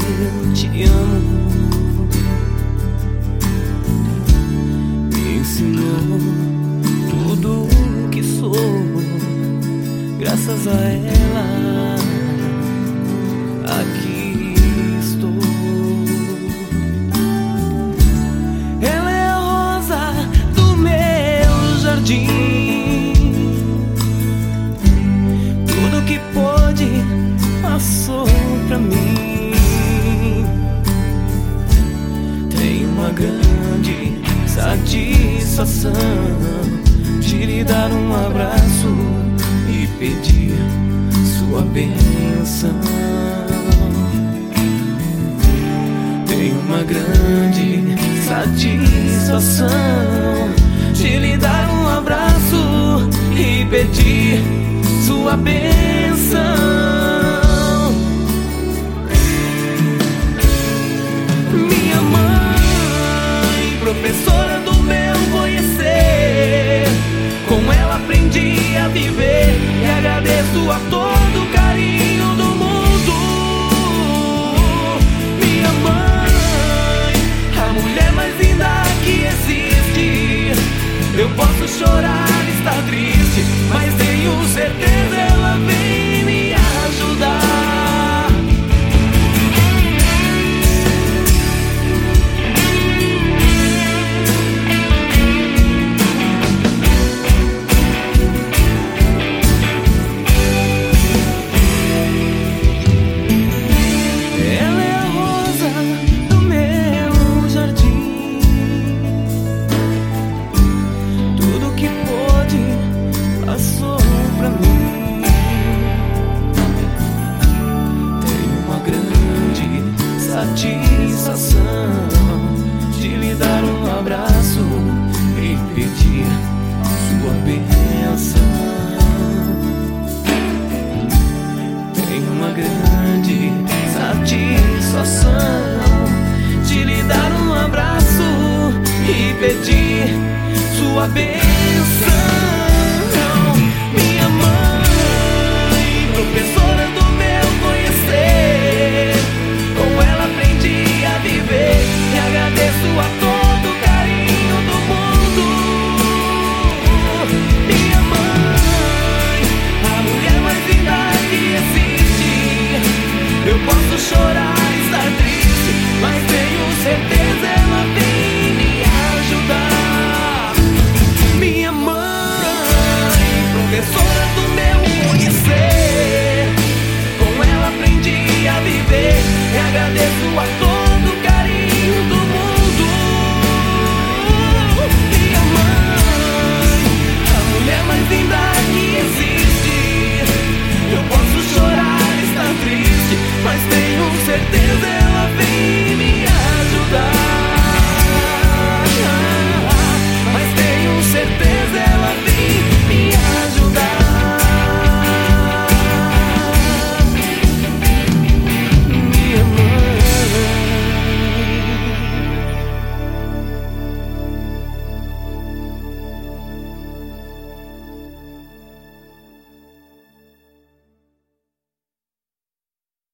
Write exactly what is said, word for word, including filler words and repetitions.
eu te amo. Me ensinou tudo o que sou, graças a ela aqui estou. Ela é a rosa do meu jardim, tudo que pôde passou pra mim. Tenho uma grande satisfação de lhe dar um abraço e pedir sua bênção. Tenho uma grande satisfação de lhe dar um abraço e pedir sua bênção. Minha mãe, professora do meu conhecer, com ela aprendi a viver e agradeço a todo o carinho do mundo. Minha mãe, a mulher mais linda que existe. Eu posso chorar, estar triste, mas tenho certeza ela vem me ajudar. Passou pra mim. Tenho uma grande satisfação de lhe dar um abraço e pedir sua bênção. Tenho uma grande satisfação de lhe dar um abraço e pedir sua bênção.